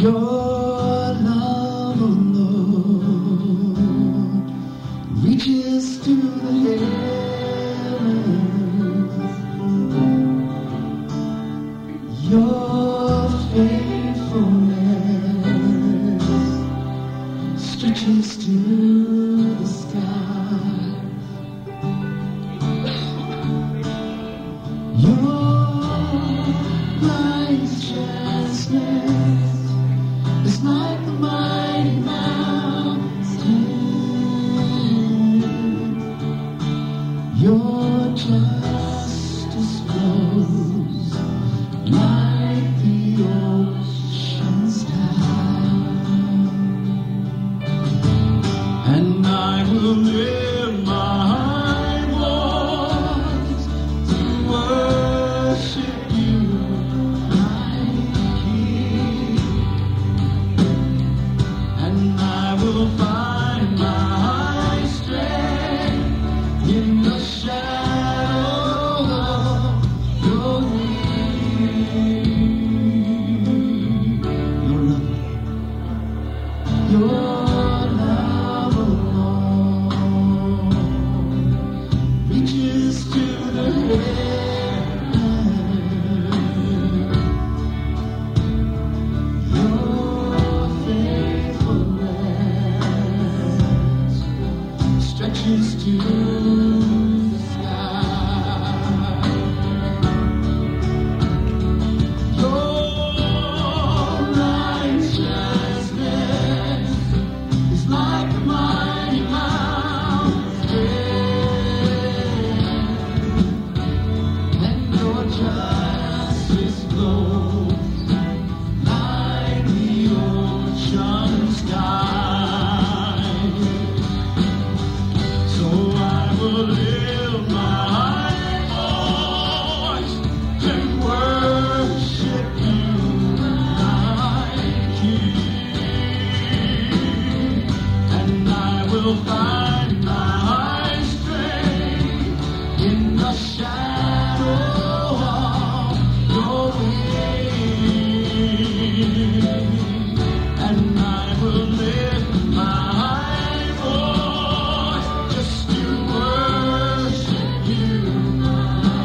Your love, oh Lord, reaches to the heavens. Your faithfulness stretches to the sky. Your righteousness is like the mighty mountain. Your justice flows like the ocean's tide. And I will lift my voice to worship you, my King. And I will find my strength in the shadow of your wings. Your love, oh Lord, reaches to the heavens. Your faithfulness stretches to the sky. Your righteousness is like the mighty mountain, and your justice flows like the ocean sky. So I will lift my voice and worship you, my King. And I will find my strength in the shadow of your wings. And I will lift my voice just to worship you, my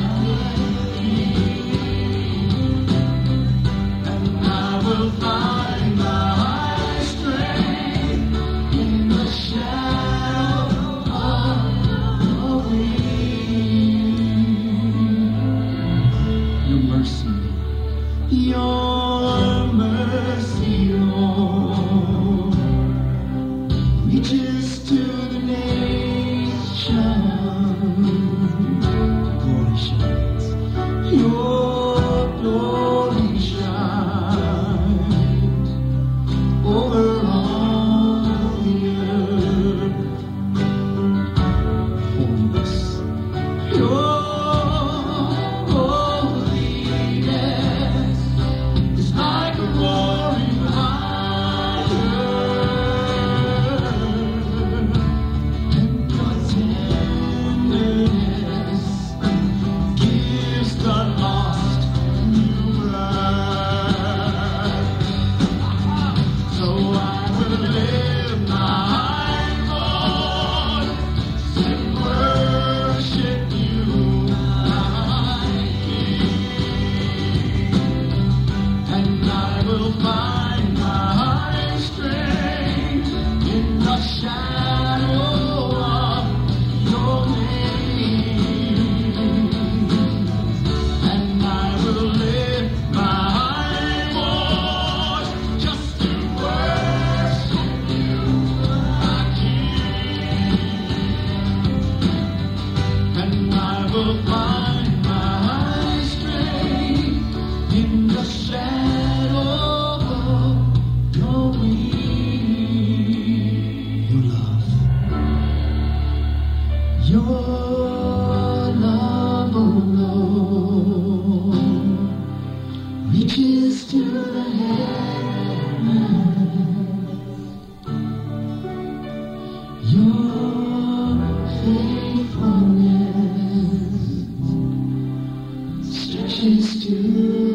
King. And I will find my strength in the shadow of your wings. Your mercy, Lord, reaches to the nations. Glory shines. Your glory shines over all the earth. Holiness. Your holiness is like a roaring fire, and your tenderness gives the lost new birth. So I will lift my voice and worship you, my King. And I will find my strength in the shadow of your wings. And I will lift my voice just to worship you, my King. And I will find my strength in the shadow of your wings. Your love, oh Lord, reaches to the heavens. Your faithfulness stretches to